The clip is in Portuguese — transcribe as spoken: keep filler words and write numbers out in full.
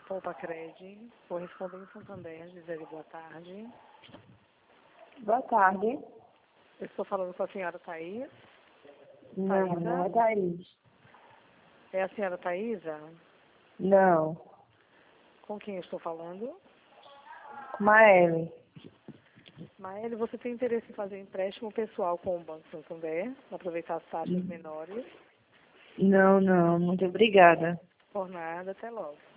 Opa, Cred, correspondente Santander, Gisele, boa tarde. Boa tarde. Eu estou falando com a senhora Thaís. Não, Thaísa? não é Thaís. É a senhora Thaísa? Não. Com quem eu estou falando? Maele. Maele, você tem interesse em fazer empréstimo pessoal com o Banco Santander, aproveitar as taxas menores? Não, não. Muito obrigada. Por nada, até logo.